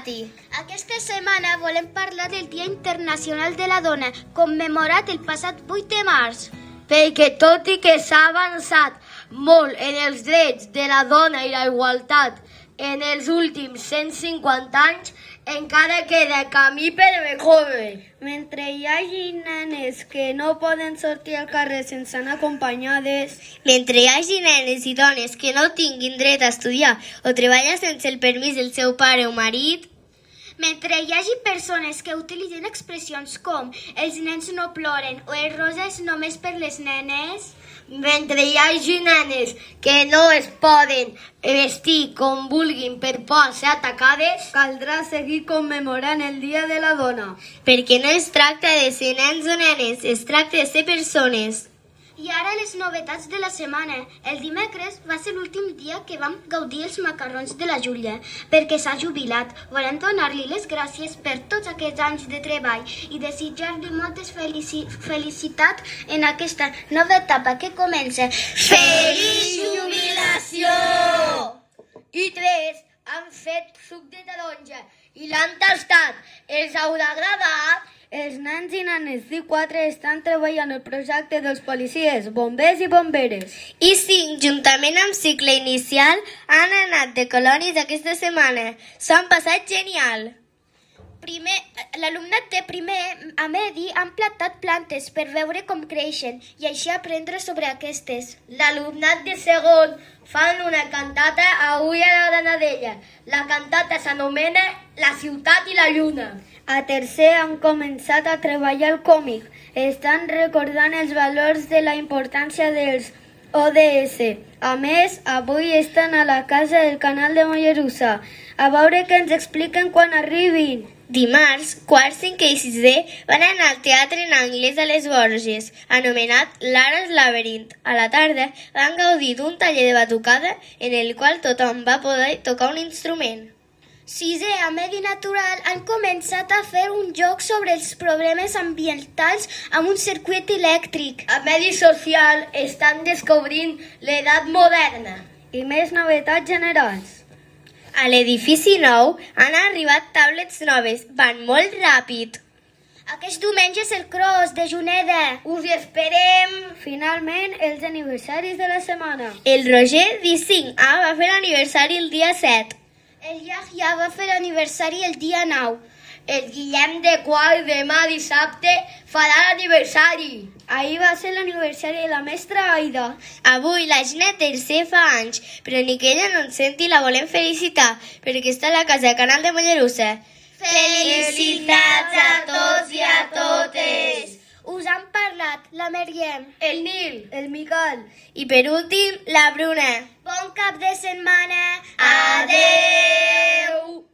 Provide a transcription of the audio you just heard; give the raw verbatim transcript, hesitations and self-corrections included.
Tati. Aquesta setmana volem parlar del Dia Internacional de la Dona, commemorat el passat vuit de març. Perquè tot i que s'ha avançat molt en els drets de la dona i la igualtat en els últims cent cinquanta anys, encara queda camí per recórrer. Mentre hi hagi nenes que no poden sortir al carrer sense anar acompanyades, mentre hi hagi nenes i dones que no tinguin dret a estudiar o treballar sense el permís del seu pare o marit, mentre hi hagi persones que utilitzen expressions com els nens no ploren o el rosa és només per les nenes, mentre hi hagi nenes que no es poden vestir com vulguin per por a ser atacades, caldrà seguir commemorant el Dia de la Dona. Perquè no es tracta de ser nens o nenes, es tracta de ser persones. I ara les novetats de la setmana. El dimecres va ser l'últim dia que vam gaudir els macarrons de la Júlia, perquè s'ha jubilat. Volem donar-li les gràcies per tots aquests anys de treball i desitjar-li moltes felici felicitats en aquesta nova etapa que comença. Feliç jubilació! I tres han fet suc de taronja i l'han tastat. Els haurà agradat. Els nens i nenes d'I quatre estan treballant el projecte dels policies, bombers i bomberes. I cinc, juntament amb cicle inicial, han anat de colònies aquesta setmana. S'han passat genial. Primer, l'alumnat de primer a Medi han plantat plantes per veure com creixen i així aprendre sobre aquestes. L'alumnat de segon fan una cantata avui a la Granadella. La cantata s'anomena La ciutat i la lluna. A tercer han començat a treballar el còmic. Estan recordant els valors de la importància dels O D S. A més, avui estan a la casa del canal de Mollerussa. A veure què ens expliquen quan arribin. Dimarts, quart, cinquè i sisè van anar al teatre en anglès a les Borges, anomenat Lara's Labyrinth. A la tarda van gaudir d'un taller de batucada en el qual tothom va poder tocar un instrument. Sisè, a Medi Natural han començat a fer un joc sobre els problemes ambientals amb un circuit elèctric. A Medi Social estan descobrint l'edat moderna. I més novetats generals. A l'edifici nou han arribat tablets noves, van molt ràpid. Aquest diumenge és el cross de Juneda. Us esperem. Finalment, els aniversaris de la setmana. El Roger d'I cinc A va fer l'aniversari el dia set. El Yahya va fer l'aniversari el dia nou. El Guillem de quart demà dissabte farà l'aniversari. Ahir va ser l'aniversari de la mestra Aida. Avui la Gina tercer fa anys, però ni que ella no en senti la volem felicitar, perquè està a la casa del canal de Mollerussa. Felicitats a tots i a totes! Us han parlat la Meriem, el Nil, el Miquel i per últim la Bruna. Bon cap de setmana! Adeu!